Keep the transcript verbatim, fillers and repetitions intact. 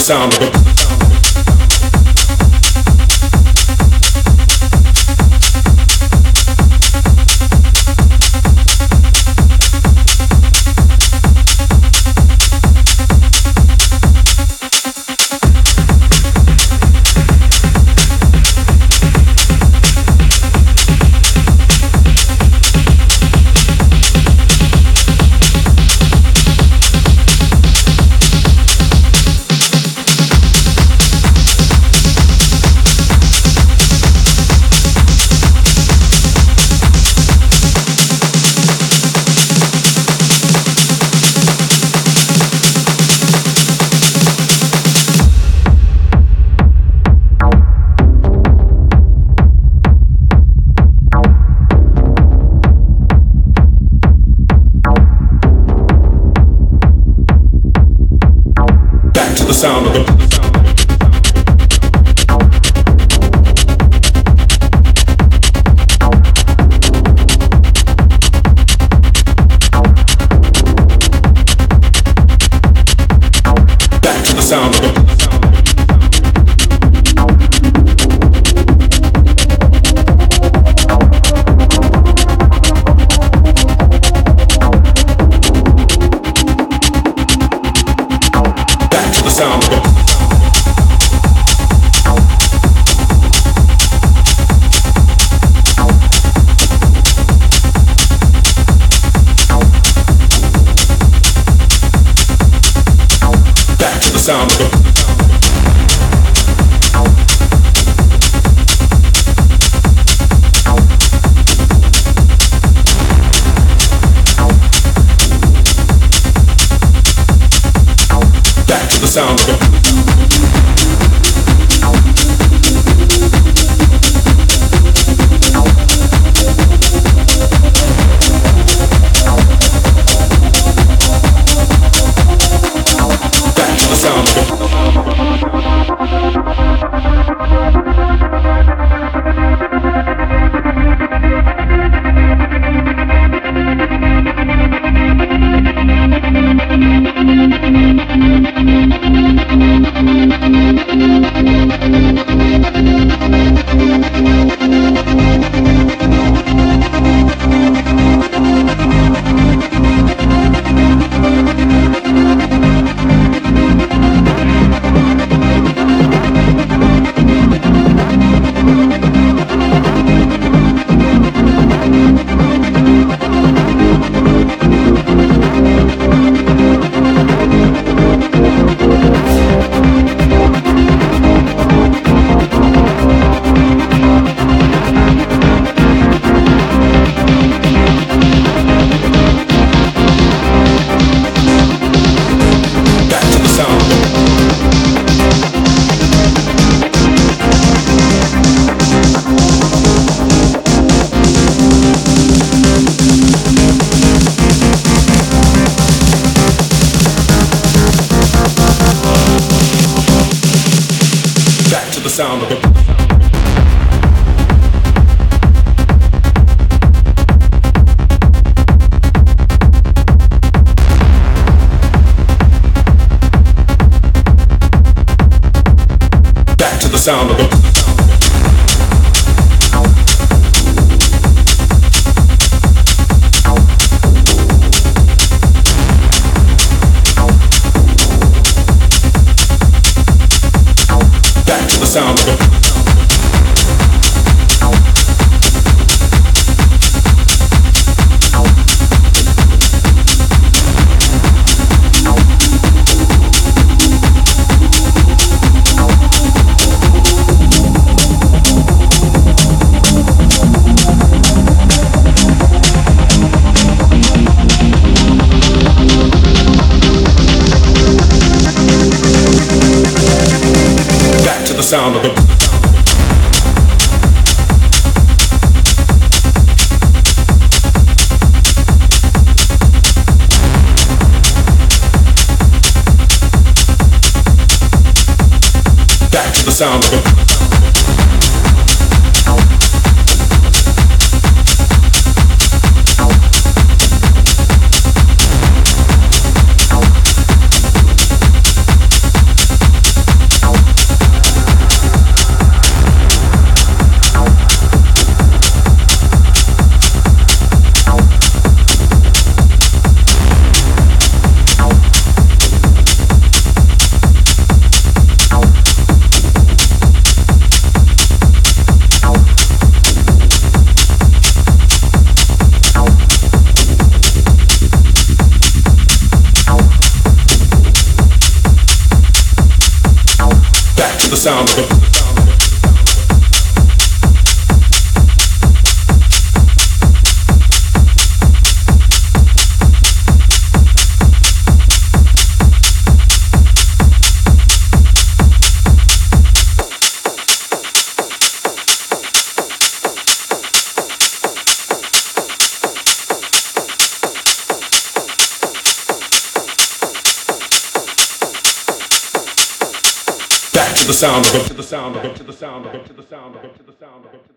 sound of it. Sound of the back to the sound of the sound of it. Back to the sound of it. Back to the sound of it. Sound of it. Back to the sound of it. Back to the sound of it. Sound of the back to the sound of it. to the sound of the back to the sound of the to the sound of the to the sound of the to the sound of the to the sound of the